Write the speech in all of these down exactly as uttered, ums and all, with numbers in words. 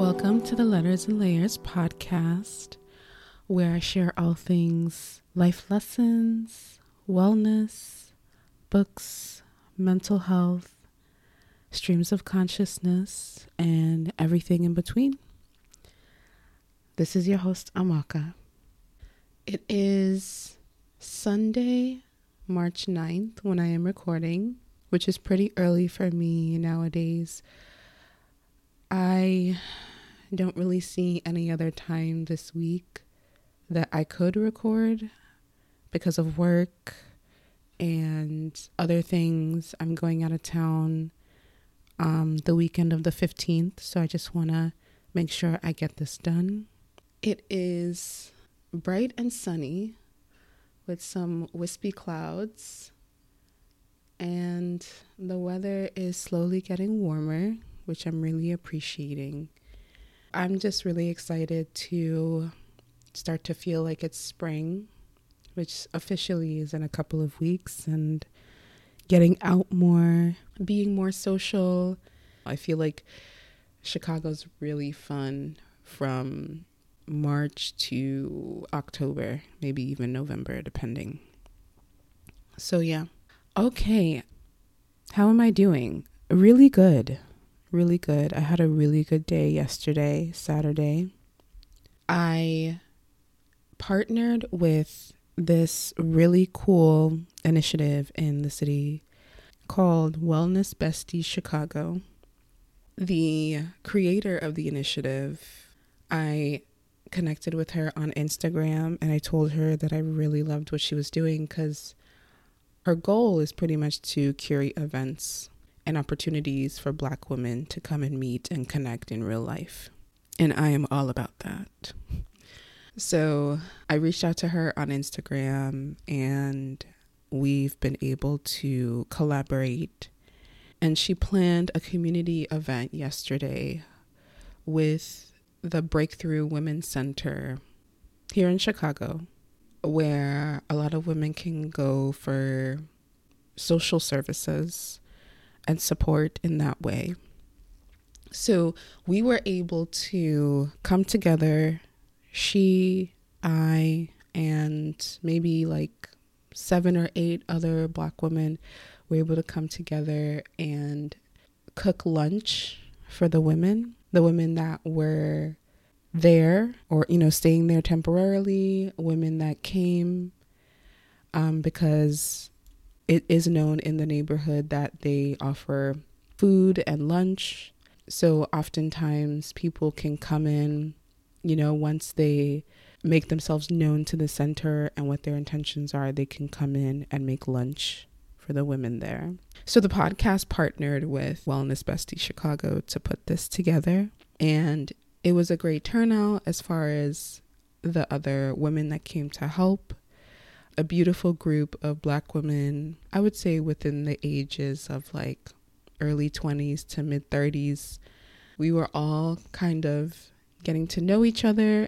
Welcome to the Letters and Layers podcast, where I share all things life lessons, wellness, books, mental health, streams of consciousness, and everything in between. This is your host, Amaka. It is Sunday, March ninth, when I am recording, which is pretty early for me nowadays. I don't really see any other time this week that I could record because of work and other things. I'm going out of town um, the weekend of the fifteenth, so I just want to make sure I get this done. It is bright and sunny with some wispy clouds, and the weather is slowly getting warmer, which I'm really appreciating. I'm just really excited to start to feel like it's spring, which officially is in a couple of weeks, and getting out more, being more social. I feel like Chicago's really fun from March to October, maybe even November, depending. So yeah. Okay. How am I doing? Really good. Really good. I had a really good day yesterday, Saturday. I partnered with this really cool initiative in the city called Wellness Besties Chicago. The creator of the initiative, I connected with her on Instagram, and I told her that I really loved what she was doing because her goal is pretty much to curate events and opportunities for Black women to come and meet and connect in real life. And I am all about that. So I reached out to her on Instagram, and we've been able to collaborate. And she planned a community event yesterday with the Breakthrough Women's Center here in Chicago, where a lot of women can go for social services and support in that way. So we were able to come together, she, I, and maybe like seven or eight other Black women were able to come together and cook lunch for the women, the women that were there or, you know, staying there temporarily, women that came um, because it is known in the neighborhood that they offer food and lunch. So oftentimes people can come in, you know, once they make themselves known to the center and what their intentions are, they can come in and make lunch for the women there. So the podcast partnered with Wellness Besties Chicago to put this together. And it was a great turnout as far as the other women that came to help. A beautiful group of Black women, I would say within the ages of like early twenties to mid thirties. We were all kind of getting to know each other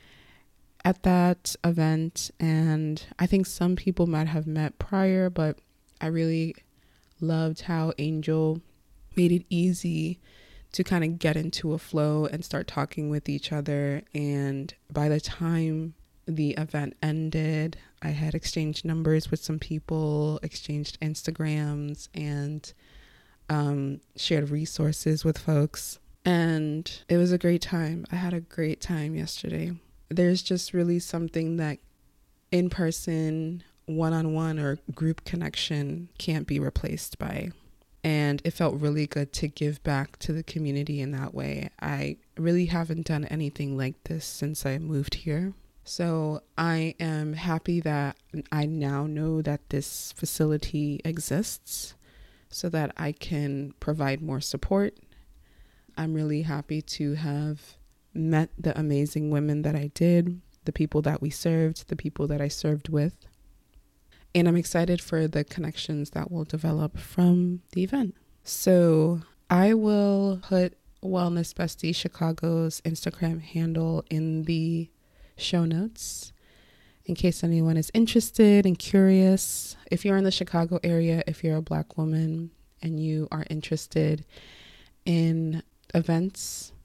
at that event. And I think some people might have met prior, but I really loved how Angel made it easy to kind of get into a flow and start talking with each other. And by the time the event ended, I had exchanged numbers with some people, exchanged Instagrams, and um, shared resources with folks. And it was a great time. I had a great time yesterday. There's just really something that in-person, one-on-one or group connection can't be replaced by. And it felt really good to give back to the community in that way. I really haven't done anything like this since I moved here. So I am happy that I now know that this facility exists so that I can provide more support. I'm really happy to have met the amazing women that I did, the people that we served, the people that I served with. And I'm excited for the connections that will develop from the event. So I will put Wellness Besties Chicago's Instagram handle in the show notes in case anyone is interested and curious. If you're in the Chicago area, if you're a Black woman and you are interested in events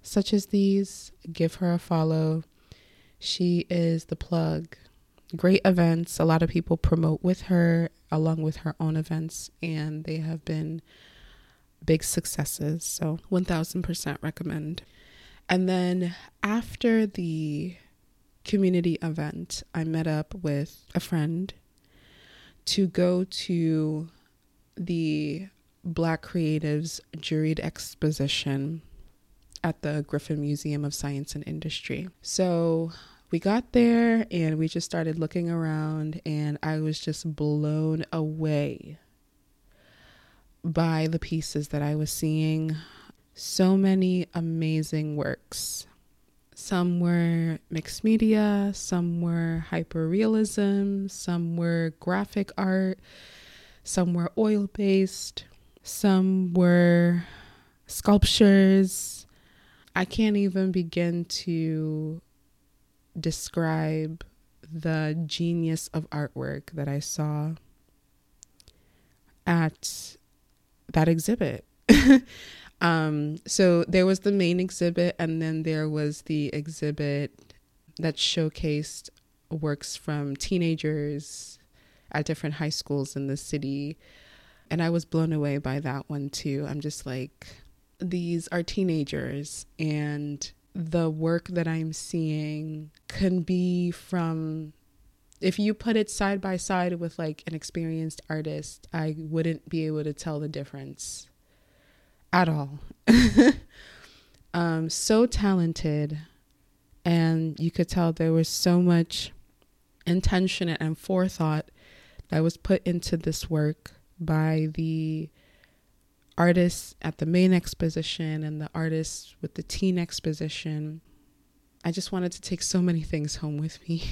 such as these, give her a follow. She is the plug. Great events. A lot of people promote with her along with her own events, and they have been big successes. So one thousand percent recommend. And then after the community event, I met up with a friend to go to the Black Creatives Juried Exposition at the Griffin Museum of Science and Industry. So we got there and we just started looking around, and I was just blown away by the pieces that I was seeing. So many amazing works. Some were mixed media, some were hyperrealism, some were graphic art, some were oil-based, some were sculptures. I can't even begin to describe the genius of artwork that I saw at that exhibit. um, so there was the main exhibit, and then there was the exhibit that showcased works from teenagers at different high schools in the city. And I was blown away by that one too. I'm just like, these are teenagers, and the work that I'm seeing can be from, if you put it side by side with like an experienced artist, I wouldn't be able to tell the difference at all. um, so talented. And you could tell there was so much intention and forethought that was put into this work by the artists at the main exposition and the artists with the teen exposition. I just wanted to take so many things home with me.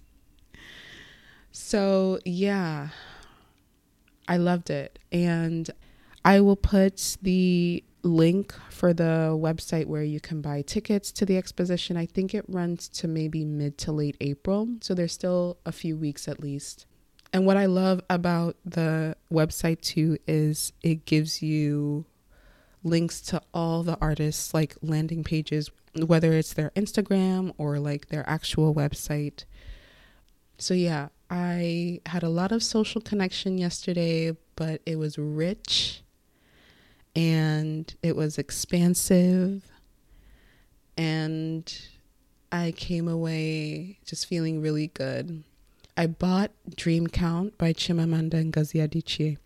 So yeah, I loved it. And I will put the link for the website where you can buy tickets to the exposition. I think it runs to maybe mid to late April. So there's still a few weeks at least. And what I love about the website too is it gives you links to all the artists, like landing pages, whether it's their Instagram or like their actual website. So yeah, I had a lot of social connection yesterday, but it was rich and it was expansive, and I came away just feeling really good. I bought Dream Count by Chimamanda Ngozi Adichie.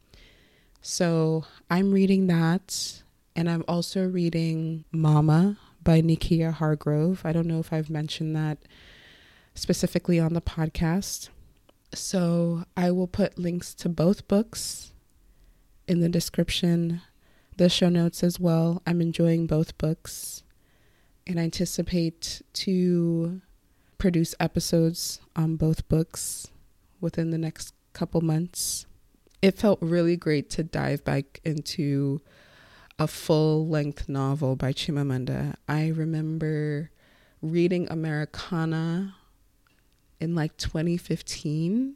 So I'm reading that, and I'm also reading Mama by Nikia Hargrove. I don't know if I've mentioned that specifically on the podcast. So I will put links to both books in the description, the show notes as well. I'm enjoying both books, and I anticipate to produce episodes on both books within the next couple months. It felt really great to dive back into a full-length novel by Chimamanda. I remember reading Americana in like twenty fifteen,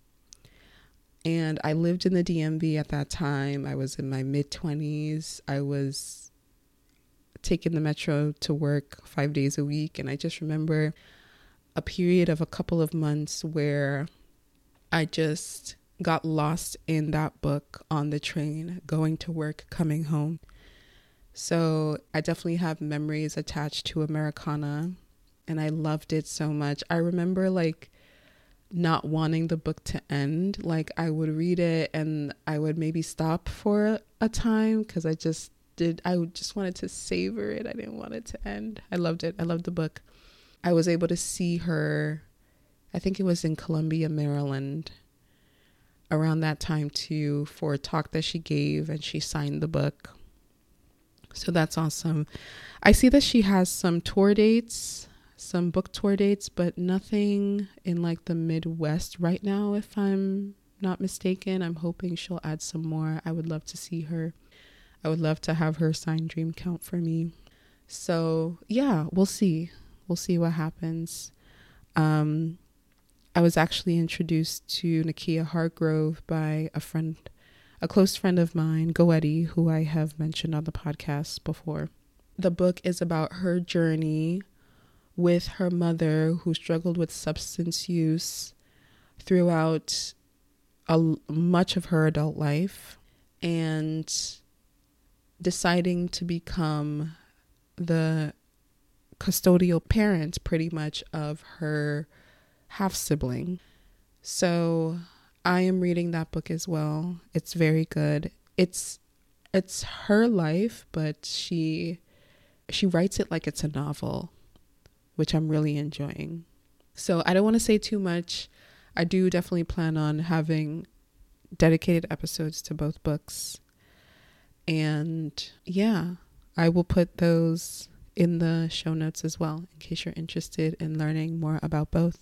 and I lived in the D M V at that time. I was in my mid-twenties. I was taking the metro to work five days a week, and I just remember a period of a couple of months where I just got lost in that book on the train, going to work, coming home. So I definitely have memories attached to Americana, and I loved it so much. I remember like not wanting the book to end. Like I would read it and I would maybe stop for a time because I just did, I just wanted to savor it. I didn't want it to end. I loved it. I loved the book. I was able to see her, I think it was in Columbia, Maryland, around that time too, for a talk that she gave, and she signed the book. So that's awesome. I see that she has some tour dates, some book tour dates, but nothing in like the Midwest right now, if I'm not mistaken. I'm hoping she'll add some more. I would love to see her. I would love to have her sign Dream Count for me. So yeah, we'll see. We'll see what happens. Um, I was actually introduced to Nikia Hargrove by a friend, a close friend of mine, Goetti, who I have mentioned on the podcast before. The book is about her journey with her mother, who struggled with substance use throughout a, much of her adult life, and deciding to become the custodial parent pretty much of her half sibling. So I am reading that book as well. It's very good. It's it's her life, but she she writes it like it's a novel, which I'm really enjoying. So I don't want to say too much. I do definitely plan on having dedicated episodes to both books. And yeah, I will put those in the show notes as well, in case you're interested in learning more about both.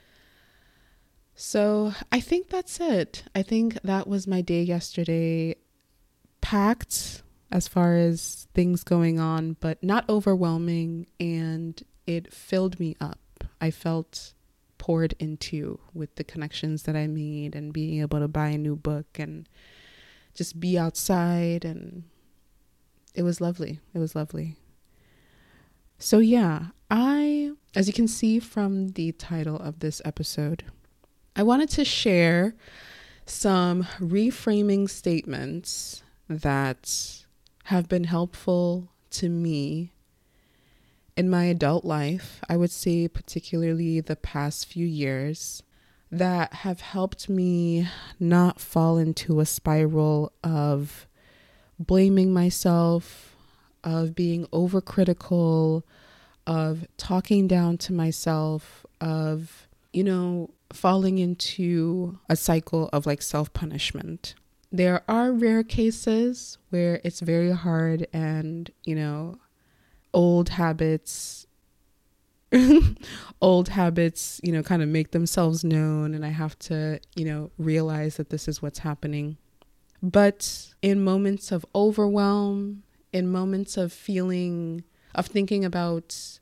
So I think that's it. I think that was my day yesterday. Packed as far as things going on, but not overwhelming, and it filled me up. I felt poured into with the connections that I made and being able to buy a new book and just be outside, and it was lovely. It was lovely. So yeah, I, as you can see from the title of this episode, I wanted to share some reframing statements that have been helpful to me in my adult life. I would say particularly the past few years, that have helped me not fall into a spiral of blaming myself, of being overcritical, of talking down to myself, of, you know, falling into a cycle of like self-punishment. There are rare cases where it's very hard and, you know, old habits, old habits, you know, kind of make themselves known, and I have to, you know, realize that this is what's happening. But in moments of overwhelm, in moments of feeling, of thinking about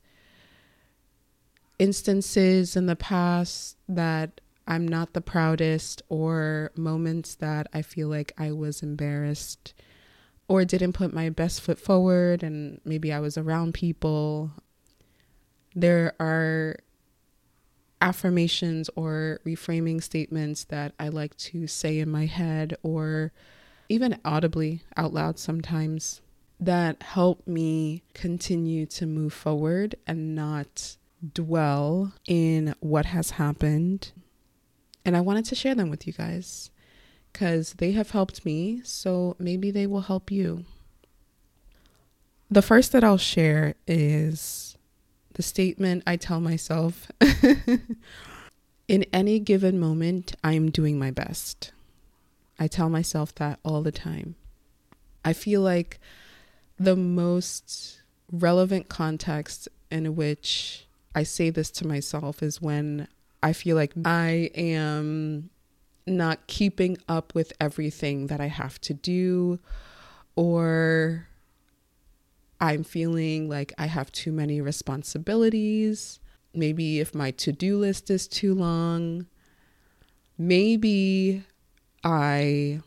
instances in the past that I'm not the proudest, or moments that I feel like I was embarrassed or didn't put my best foot forward, and maybe I was around people, there are affirmations or reframing statements that I like to say in my head, or even audibly out loud sometimes, that help me continue to move forward and not dwell in what has happened. And I wanted to share them with you guys because they have helped me, so maybe they will help you. The first that I'll share is the statement I tell myself. In any given moment, I am doing my best. I tell myself that all the time. I feel like the most relevant context in which I say this to myself is when I feel like I am not keeping up with everything that I have to do, or I'm feeling like I have too many responsibilities. Maybe if my to-do list is too long, maybe I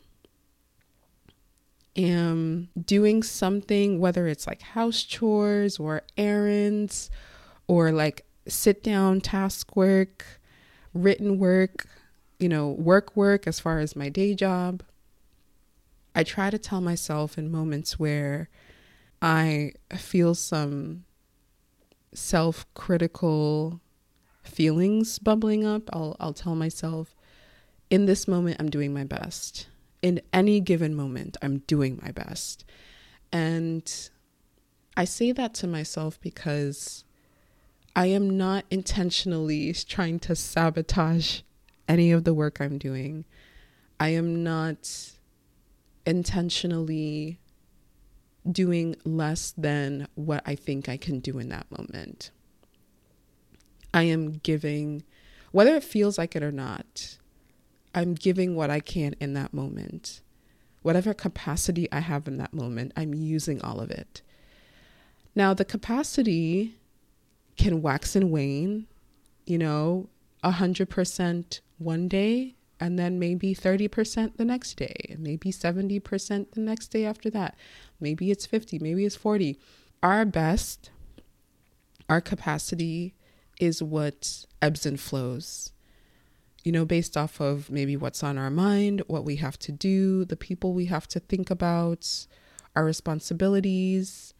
am doing something, whether it's like house chores or errands or like sit down task work, written work, you know, work work as far as my day job. I try to tell myself in moments where I feel some self-critical feelings bubbling up, I'll I'll tell myself, in this moment, I'm doing my best. In any given moment, I'm doing my best. And I say that to myself because I am not intentionally trying to sabotage any of the work I'm doing. I am not intentionally doing less than what I think I can do in that moment. I am giving, whether it feels like it or not, I'm giving what I can in that moment. Whatever capacity I have in that moment, I'm using all of it. Now, the capacity can wax and wane, you know, one hundred percent one day, and then maybe thirty percent the next day, maybe seventy percent the next day after that. Maybe it's fifty, maybe it's forty. our best, our capacity is what ebbs and flows, you know, based off of maybe what's on our mind, what we have to do, the people we have to think about, our responsibilities,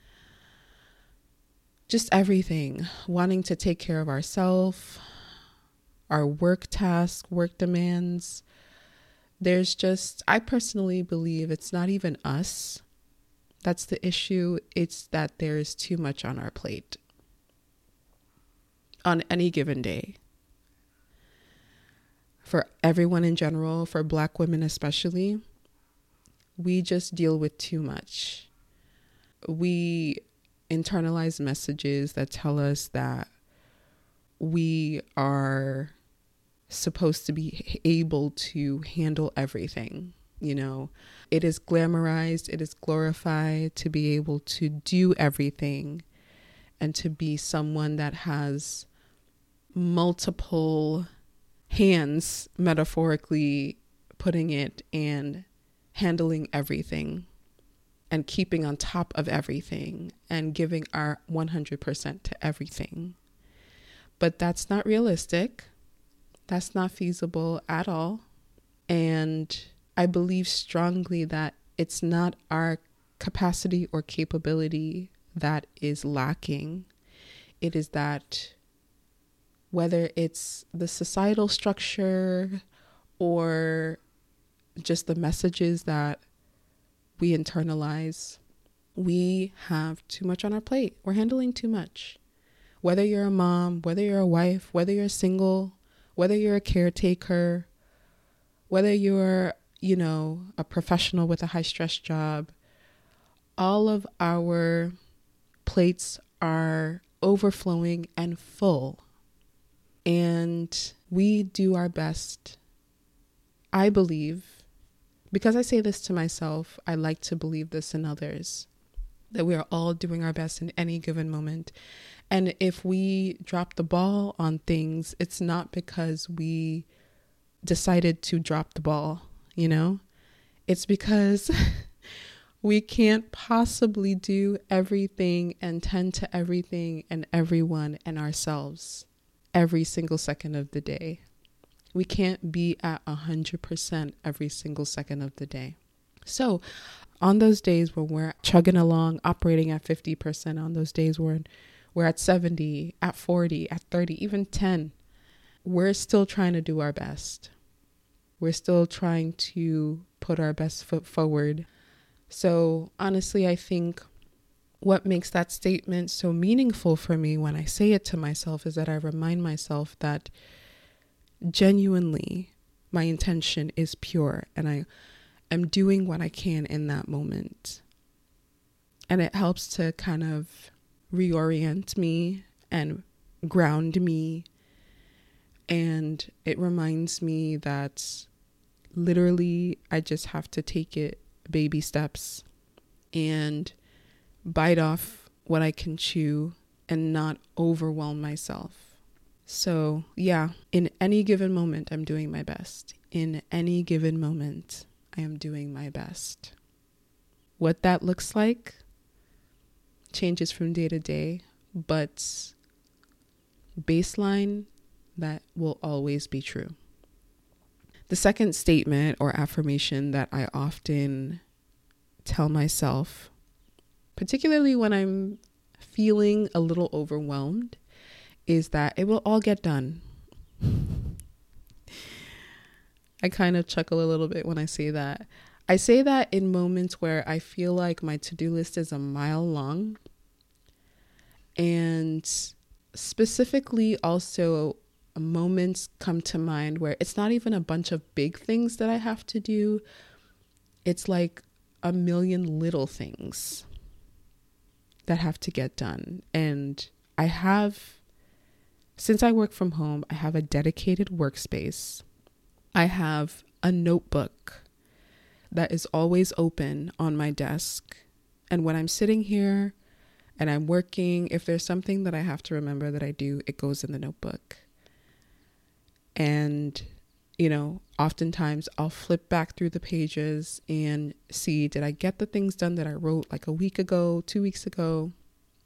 just everything, wanting to take care of ourselves, our work tasks, work demands. There's just, I personally believe it's not even us that's the issue. It's that there is too much on our plate on any given day. For everyone in general, for Black women especially, we just deal with too much. We internalize messages that tell us that we are supposed to be able to handle everything. You know, it is glamorized, it is glorified to be able to do everything and to be someone that has multiple hands, metaphorically putting it, and handling everything and keeping on top of everything and giving our one hundred percent to everything. But that's not realistic. That's not feasible at all. And I believe strongly that it's not our capacity or capability that is lacking. It is that whether it's the societal structure or just the messages that we internalize, we have too much on our plate. We're handling too much. Whether you're a mom, whether you're a wife, whether you're single, whether you're a caretaker, whether you're, you know, a professional with a high stress job, all of our plates are overflowing and full. And we do our best, I believe, because I say this to myself, I like to believe this in others, that we are all doing our best in any given moment. And if we drop the ball on things, it's not because we decided to drop the ball, you know? It's because we can't possibly do everything and tend to everything and everyone and ourselves every single second of the day. We can't be at one hundred percent every single second of the day. So on those days when we're chugging along, operating at fifty percent, on those days when we're at seventy, at forty, at thirty, even ten, we're still trying to do our best. We're still trying to put our best foot forward. So honestly, I think what makes that statement so meaningful for me when I say it to myself is that I remind myself that genuinely my intention is pure and I am doing what I can in that moment. And it helps to kind of reorient me and ground me. And it reminds me that literally I just have to take it baby steps and bite off what I can chew and not overwhelm myself. So yeah, in any given moment, I'm doing my best. In any given moment, I am doing my best. What that looks like changes from day to day, but baseline, that will always be true. The second statement or affirmation that I often tell myself, particularly when I'm feeling a little overwhelmed, is that it will all get done. I kind of chuckle a little bit when I say that. I say that in moments where I feel like my to-do list is a mile long. And specifically also moments come to mind where it's not even a bunch of big things that I have to do. It's like a million little things that have to get done. And I have, since I work from home, I have a dedicated workspace. I have a notebook that is always open on my desk. And when I'm sitting here and I'm working, if there's something that I have to remember that I do, it goes in the notebook. And, you know, oftentimes I'll flip back through the pages and see, did I get the things done that I wrote like a week ago, two weeks ago?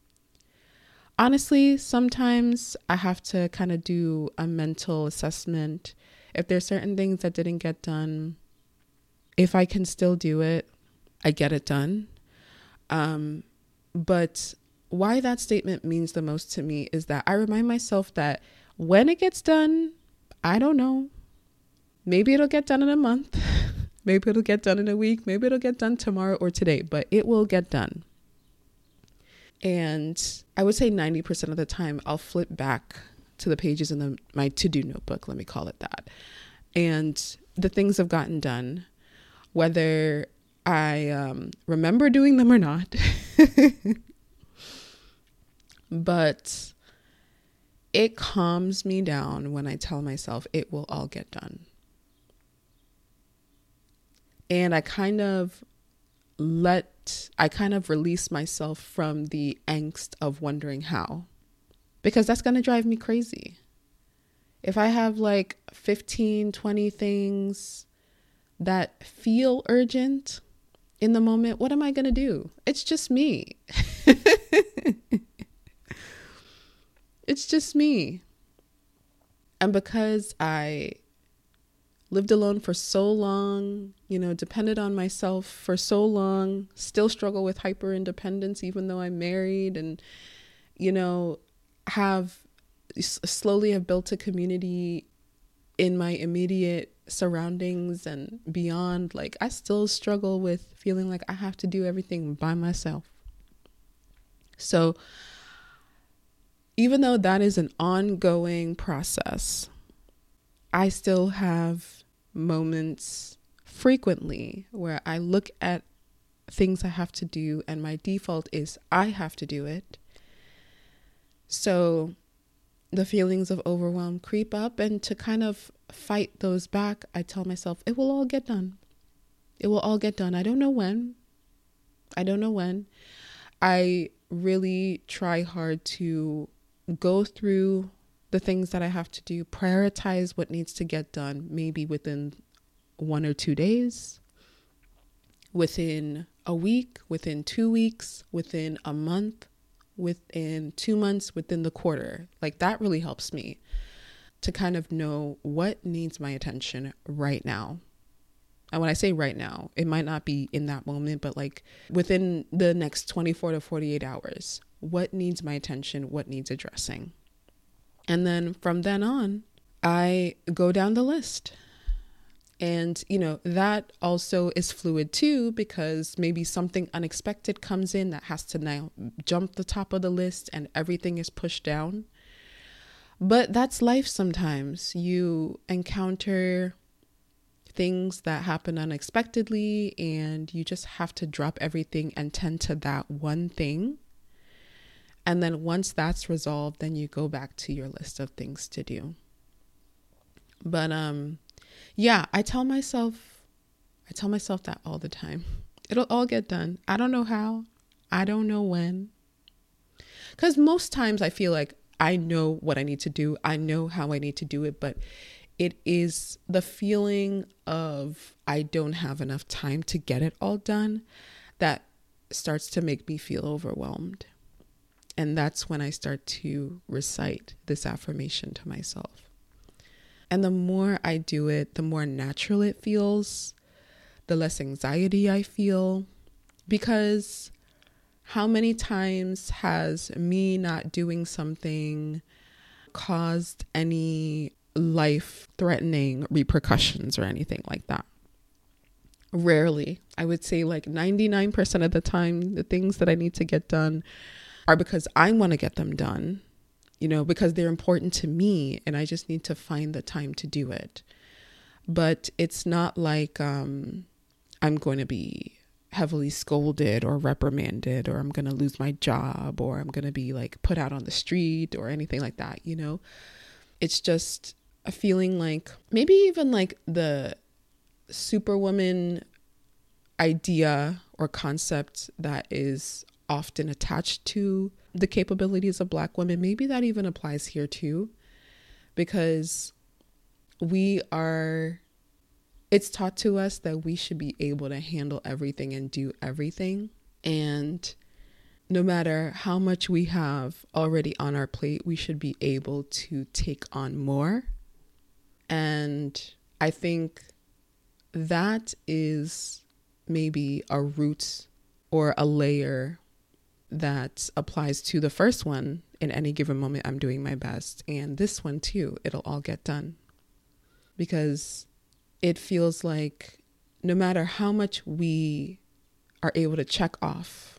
Honestly, sometimes I have to kind of do a mental assessment. If there's certain things that didn't get done, if I can still do it, I get it done. Um, but why that statement means the most to me is that I remind myself that when it gets done, I don't know. Maybe it'll get done in a month. Maybe it'll get done in a week. Maybe it'll get done tomorrow or today, but it will get done. And I would say ninety percent of the time, I'll flip back to the pages in the, my to-do notebook, let me call it that. And the things have gotten done, whether I um, remember doing them or not. But it calms me down when I tell myself it will all get done. And I kind of let, I kind of release myself from the angst of wondering how, because that's going to drive me crazy. If I have like fifteen, twenty things that feel urgent in the moment, what am I going to do? It's just me. It's just me. And because I lived alone for so long, you know, depended on myself for so long, still struggle with hyper independence, even though I'm married, and, you know, have slowly have built a community in my immediate surroundings and beyond. Like, I still struggle with feeling like I have to do everything by myself. So even though that is an ongoing process, I still have moments frequently where I look at things I have to do and my default is I have to do it. So the feelings of overwhelm creep up, and to kind of fight those back, I tell myself it will all get done. It will all get done. I don't know when. I don't know when. I really try hard to go through the things that I have to do, prioritize what needs to get done, maybe within one or two days, within a week, within two weeks, within a month, within two months, within the quarter. Like, that really helps me to kind of know what needs my attention right now. And when I say right now, it might not be in that moment, but like within the next twenty-four to forty-eight hours, what needs my attention, what needs addressing. And then from then on, I go down the list. And, you know, that also is fluid too, because maybe something unexpected comes in that has to now jump the top of the list and everything is pushed down. But that's life sometimes. You encounter things that happen unexpectedly and you just have to drop everything and tend to that one thing. And then once that's resolved, then you go back to your list of things to do. But um, yeah, I tell myself, I tell myself that all the time. It'll all get done. I don't know how. I don't know when. Because most times I feel like I know what I need to do. I know how I need to do it. But it is the feeling of I don't have enough time to get it all done that starts to make me feel overwhelmed. And that's when I start to recite this affirmation to myself. And the more I do it, the more natural it feels, the less anxiety I feel. Because how many times has me not doing something caused any life-threatening repercussions or anything like that? Rarely. I would say like ninety-nine percent of the time, the things that I need to get done are because I want to get them done, you know, because they're important to me and I just need to find the time to do it. But it's not like um, I'm going to be heavily scolded or reprimanded, or I'm going to lose my job, or I'm going to be like put out on the street or anything like that, you know. It's just a feeling like maybe even like the superwoman idea or concept that is often attached to the capabilities of Black women. Maybe that even applies here too, because we are, it's taught to us that we should be able to handle everything and do everything. And no matter how much we have already on our plate, we should be able to take on more. And I think that is maybe a root or a layer that applies to the first one. In any given moment, I'm doing my best. And this one too, it'll all get done. Because it feels like no matter how much we are able to check off,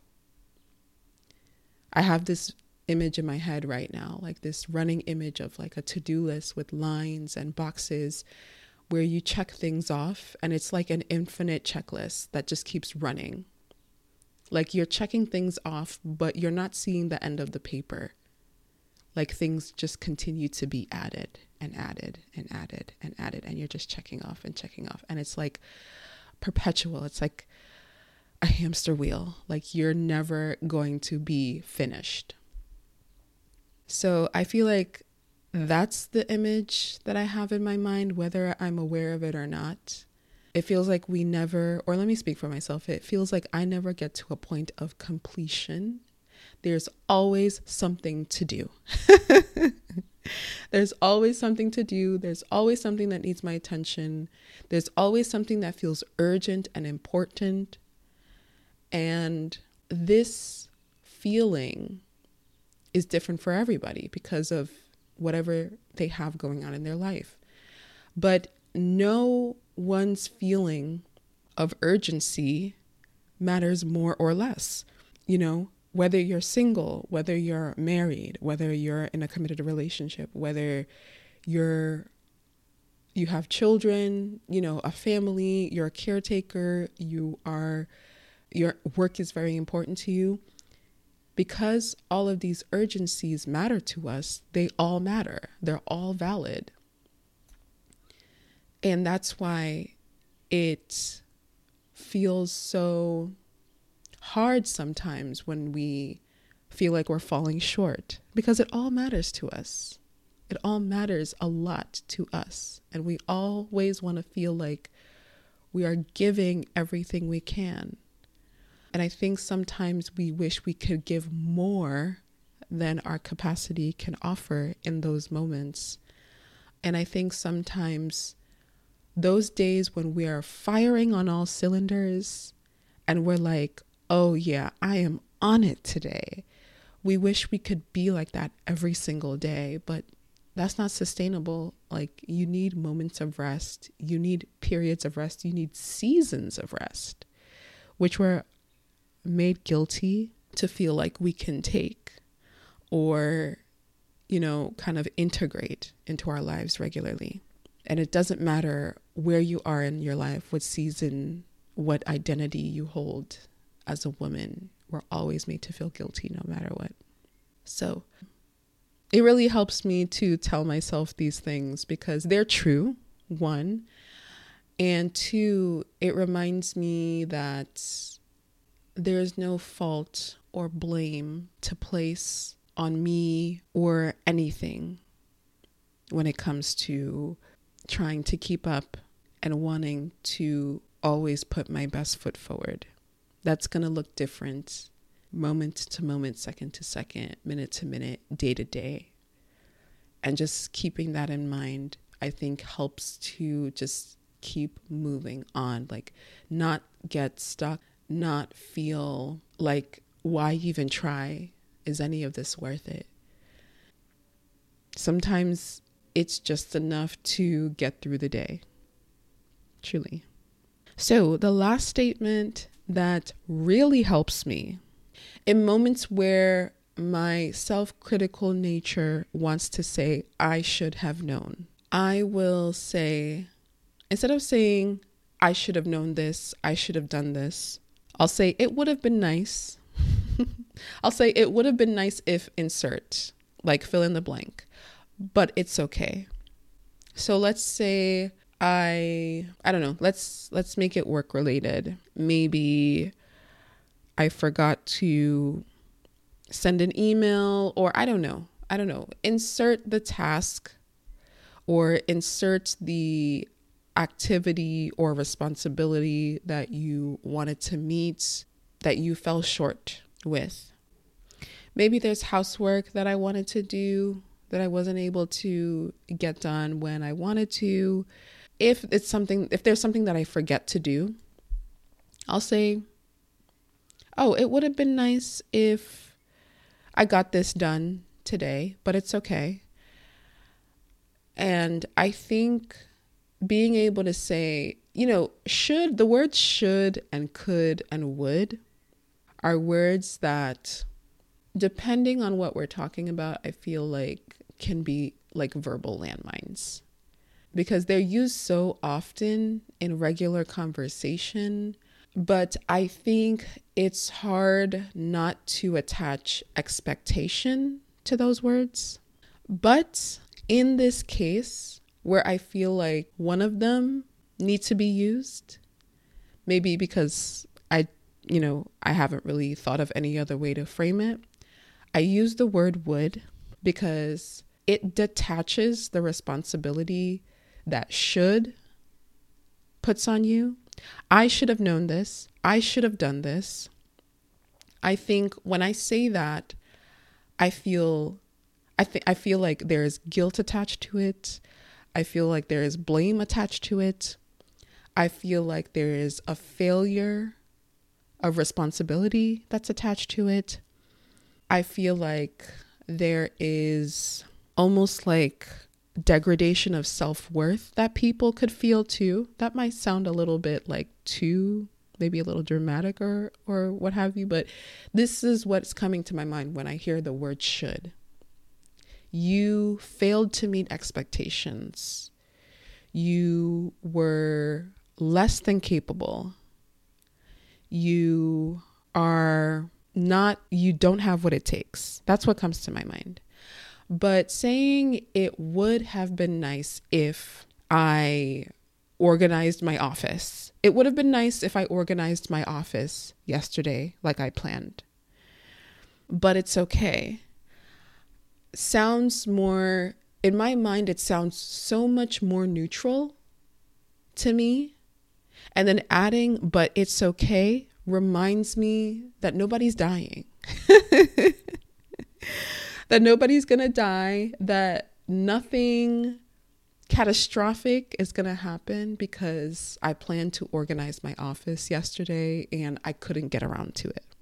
I have this image in my head right now, like this running image of like a to-do list with lines and boxes where you check things off, and it's like an infinite checklist that just keeps running. Like you're checking things off, but you're not seeing the end of the paper. Like things just continue to be added and added and added and added, and you're just checking off and checking off. And it's like perpetual. It's like a hamster wheel. Like you're never going to be finished. So I feel like that's the image that I have in my mind, whether I'm aware of it or not. It feels like we never, or let me speak for myself, it feels like I never get to a point of completion. There's always something to do. There's always something to do. There's always something that needs my attention. There's always something that feels urgent and important. And this feeling is different for everybody because of whatever they have going on in their life. But no one's feeling of urgency matters more or less. You know, whether you're single, whether you're married, whether you're in a committed relationship, whether you're you have children, you know, a family, you're a caretaker, you are your work is very important to you. Because all of these urgencies matter to us, they all matter. They're all valid. And that's why it feels so hard sometimes when we feel like we're falling short, because it all matters to us. It all matters a lot to us. And we always want to feel like we are giving everything we can. And I think sometimes we wish we could give more than our capacity can offer in those moments. And I think sometimes those days when we are firing on all cylinders and we're like, oh yeah, I am on it today. We wish we could be like that every single day, but that's not sustainable. Like you need moments of rest. You need periods of rest. You need seasons of rest, which we're made guilty to feel like we can take or, you know, kind of integrate into our lives regularly. And it doesn't matter where you are in your life, what season, what identity you hold as a woman. We're always made to feel guilty no matter what. So it really helps me to tell myself these things because they're true, one. And two, it reminds me that there's no fault or blame to place on me or anything when it comes to trying to keep up and wanting to always put my best foot forward. That's going to look different moment to moment, second to second, minute to minute, day to day. And just keeping that in mind, I think helps to just keep moving on, like not get stuck, not feel like, why even try? Is any of this worth it? Sometimes it's just enough to get through the day. Truly. So the last statement that really helps me in moments where my self-critical nature wants to say, I should have known, I will say, instead of saying, I should have known this, I should have done this, I'll say, it would have been nice. I'll say, it would have been nice if insert, like fill in the blank, but it's okay. So let's say I, I don't know, let's, let's make it work related. Maybe I forgot to send an email, or I don't know, I don't know, insert the task or insert the activity or responsibility that you wanted to meet that you fell short with. Maybe there's housework that I wanted to do that I wasn't able to get done when I wanted to. If it's something, if there's something that I forget to do, I'll say, oh, it would have been nice if I got this done today, but it's okay. And I think being able to say, you know, should, the words should and could and would are words that, depending on what we're talking about, I feel like can be like verbal landmines, because they're used so often in regular conversation. But I think it's hard not to attach expectation to those words. But in this case, where I feel like one of them needs to be used, maybe because I, you know, I haven't really thought of any other way to frame it, I use the word would because it detaches the responsibility that should puts on you. I should have known this. I should have done this. I think when I say that, I feel, I think I feel like there is guilt attached to it. I feel like there is blame attached to it. I feel like there is a failure of responsibility that's attached to it. I feel like there is almost like degradation of self-worth that people could feel too. That might sound a little bit like too, maybe a little dramatic or or what have you, but this is what's coming to my mind when I hear the word should. You failed to meet expectations. You were less than capable. You are not, you don't have what it takes. That's what comes to my mind. But saying it would have been nice if I organized my office. It would have been nice if I organized my office yesterday like I planned. But it's okay. Sounds more, in my mind, it sounds so much more neutral to me. And then adding, but it's okay, reminds me that nobody's dying. That nobody's going to die, that nothing catastrophic is going to happen because I planned to organize my office yesterday and I couldn't get around to it.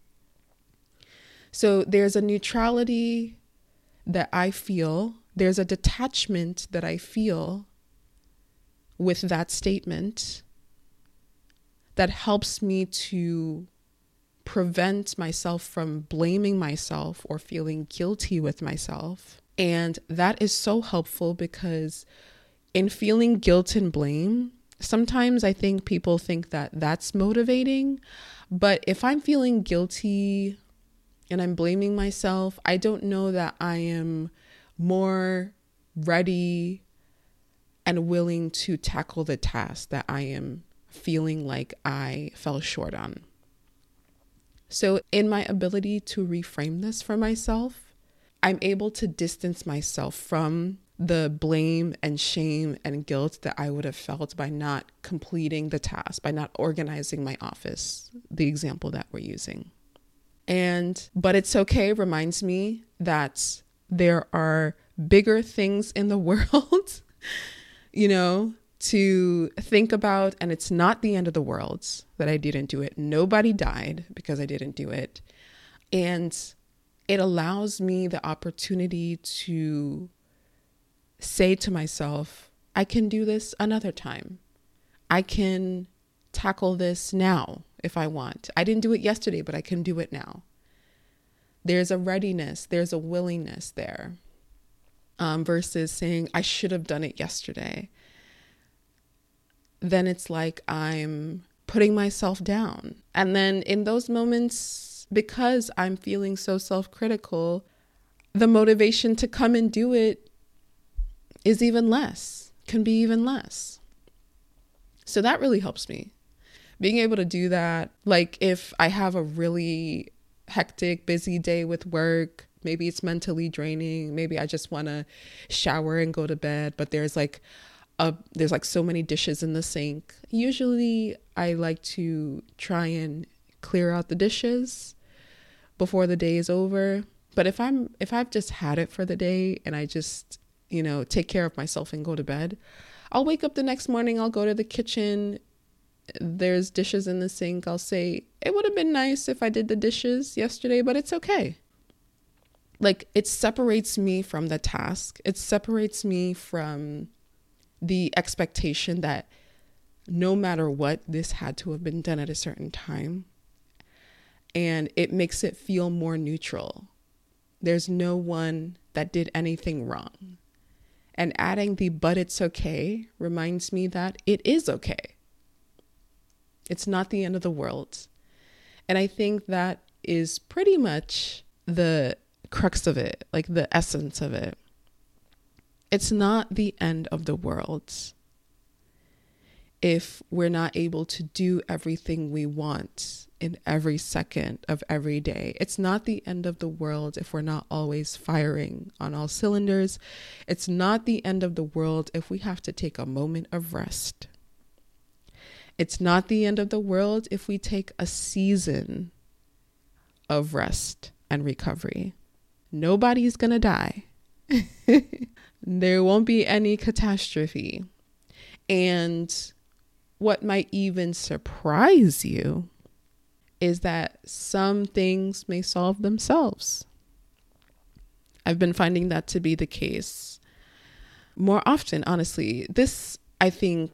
So there's a neutrality that I feel, there's a detachment that I feel with that statement that helps me to prevent myself from blaming myself or feeling guilty with myself. And that is so helpful because in feeling guilt and blame, sometimes I think people think that that's motivating. But if I'm feeling guilty and I'm blaming myself, I don't know that I am more ready and willing to tackle the task that I am feeling like I fell short on. So in my ability to reframe this for myself, I'm able to distance myself from the blame and shame and guilt that I would have felt by not completing the task, by not organizing my office, the example that we're using. And, but it's okay reminds me that there are bigger things in the world, you know, to think about, and it's not the end of the world that I didn't do it. Nobody died because I didn't do it. And it allows me the opportunity to say to myself, I can do this another time. I can tackle this now if I want. I didn't do it yesterday, but I can do it now. There's a readiness, there's a willingness there, um, versus saying I should have done it yesterday. Then it's like I'm putting myself down. And then in those moments, because I'm feeling so self-critical, the motivation to come and do it is even less, can be even less. So that really helps me. Being able to do that, like if I have a really hectic, busy day with work, maybe it's mentally draining, maybe I just want to shower and go to bed, but there's like Uh, there's like so many dishes in the sink. Usually I like to try and clear out the dishes before the day is over. But if I'm if I've just had it for the day and I just, you know, take care of myself and go to bed, I'll wake up the next morning, I'll go to the kitchen. There's dishes in the sink. I'll say, it would have been nice if I did the dishes yesterday, but it's okay. Like, it separates me from the task. It separates me from the expectation that no matter what, this had to have been done at a certain time. And it makes it feel more neutral. There's no one that did anything wrong. And adding the but it's okay reminds me that it is okay. It's not the end of the world. And I think that is pretty much the crux of it, like the essence of it. It's not the end of the world if we're not able to do everything we want in every second of every day. It's not the end of the world if we're not always firing on all cylinders. It's not the end of the world if we have to take a moment of rest. It's not the end of the world if we take a season of rest and recovery. Nobody's gonna die. There won't be any catastrophe. And what might even surprise you is that some things may solve themselves. I've been finding that to be the case more often, honestly. This, I think,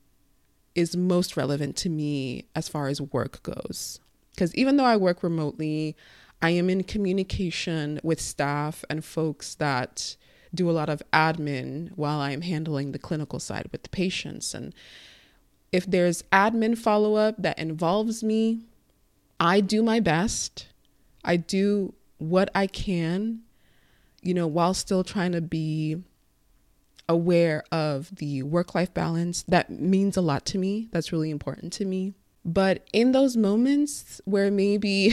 is most relevant to me as far as work goes. Because even though I work remotely, I am in communication with staff and folks that do a lot of admin while I'm handling the clinical side with the patients. And if there's admin follow-up that involves me, I do my best. I do what I can, you know, while still trying to be aware of the work-life balance. That means a lot to me. That's really important to me. But in those moments where maybe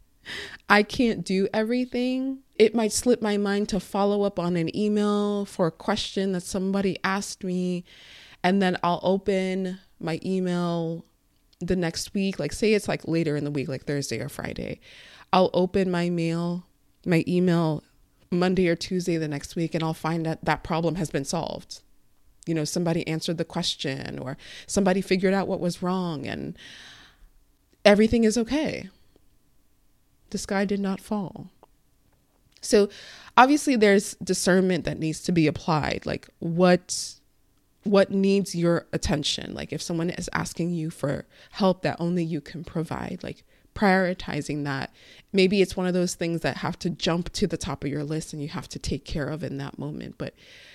I can't do everything, it might slip my mind to follow up on an email for a question that somebody asked me. And then I'll open my email the next week, like say it's like later in the week, like Thursday or Friday. I'll open my mail, my email Monday or Tuesday the next week, and I'll find that that problem has been solved. You know, somebody answered the question or somebody figured out what was wrong and everything is okay. The sky did not fall. So obviously there's discernment that needs to be applied. Like what, what needs your attention? Like if someone is asking you for help that only you can provide, like prioritizing that. Maybe it's one of those things that have to jump to the top of your list and you have to take care of in that moment. But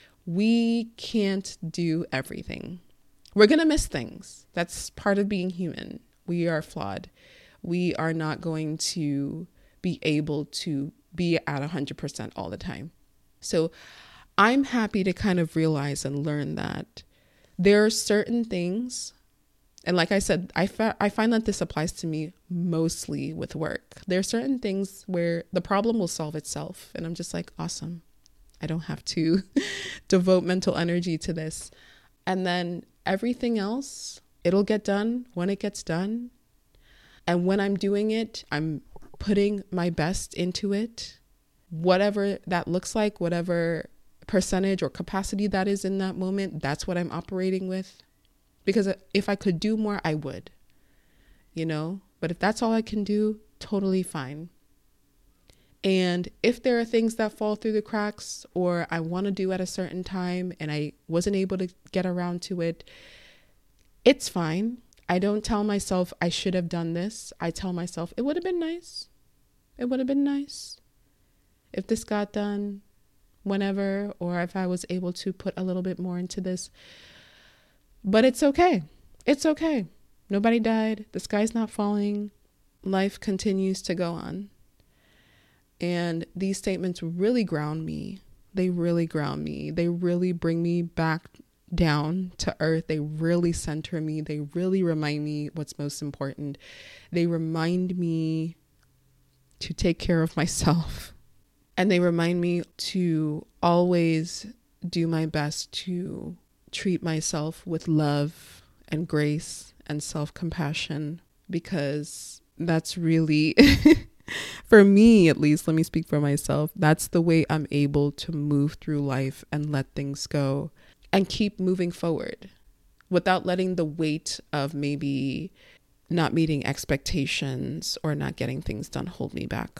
we can't do everything. We're going to miss things. That's part of being human. We are flawed. We are not going to be able to be at one hundred percent all the time. So I'm happy to kind of realize and learn that there are certain things, and like I said, I, fa- I find that this applies to me mostly with work. There are certain things where the problem will solve itself. And I'm just like, awesome. I don't have to devote mental energy to this. And then everything else, it'll get done when it gets done. And when I'm doing it, I'm putting my best into it, whatever that looks like, whatever percentage or capacity that is in that moment, that's what I'm operating with. Because if I could do more, I would, you know, but if that's all I can do, totally fine. And if there are things that fall through the cracks or I want to do at a certain time and I wasn't able to get around to it, it's fine. I don't tell myself I should have done this. I tell myself it would have been nice. It would have been nice if this got done whenever, or if I was able to put a little bit more into this. But it's okay. It's okay. Nobody died. The sky's not falling. Life continues to go on. And these statements really ground me. They really ground me. They really bring me back down to earth. They really center me. They really remind me what's most important. They remind me to take care of myself. And they remind me to always do my best to treat myself with love and grace and self-compassion, because that's really For me, at least, let me speak for myself. That's the way I'm able to move through life and let things go and keep moving forward without letting the weight of maybe not meeting expectations or not getting things done hold me back.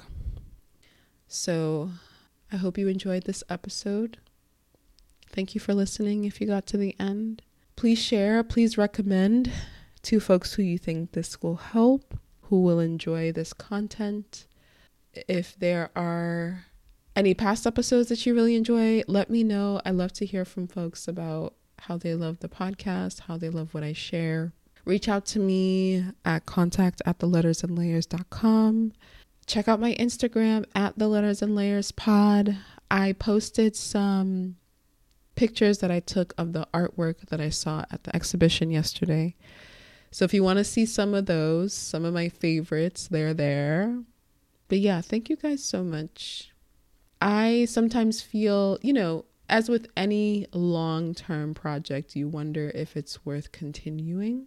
So I hope you enjoyed this episode. Thank you for listening. If you got to the end, please share, please recommend to folks who you think this will help, who will enjoy this content. If there are any past episodes that you really enjoy, let me know. I love to hear from folks about how they love the podcast, how they love what I share. Reach out to me at contact at the letters and layers dot com. Check out my Instagram at the letters and layers pod. I posted some pictures that I took of the artwork that I saw at the exhibition yesterday. So if you want to see some of those, some of my favorites, they're there. But yeah, thank you guys so much. I sometimes feel, you know, as with any long-term project, you wonder if it's worth continuing.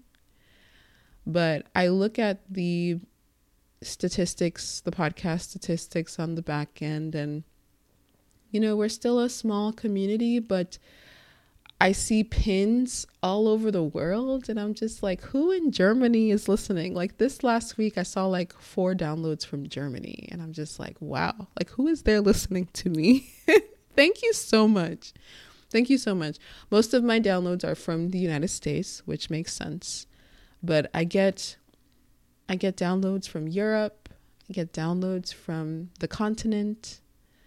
But I look at the statistics, the podcast statistics on the back end, and, you know, we're still a small community, but I see pins all over the world, and I'm just like, who in Germany is listening? Like this last week, I saw like four downloads from Germany, and I'm just like, wow, like who is there listening to me? Thank you so much. Thank you so much. Most of my downloads are from the United States, which makes sense, but I get, I get downloads from Europe. I get downloads from the continent.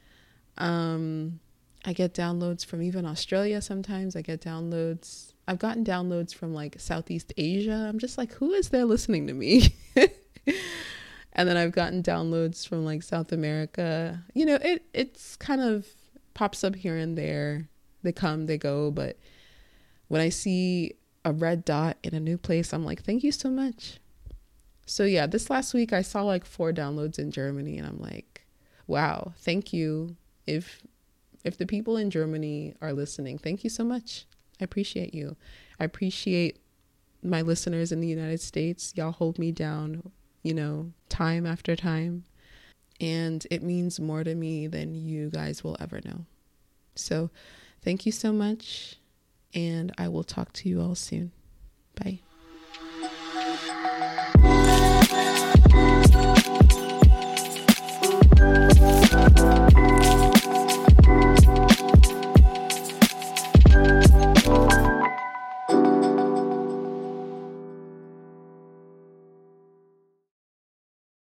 Um, I get downloads from even Australia sometimes. I get downloads. I've gotten downloads from like Southeast Asia. I'm just like, who is there listening to me? And then I've gotten downloads from like South America. You know, it it's kind of pops up here and there. They come, they go. But when I see a red dot in a new place, I'm like, thank you so much. So yeah, this last week I saw like four downloads in Germany, and I'm like, wow, thank you. If If the people in Germany are listening, thank you so much. I appreciate you. I appreciate my listeners in the United States. Y'all hold me down, you know, time after time. And it means more to me than you guys will ever know. So thank you so much. And I will talk to you all soon. Bye.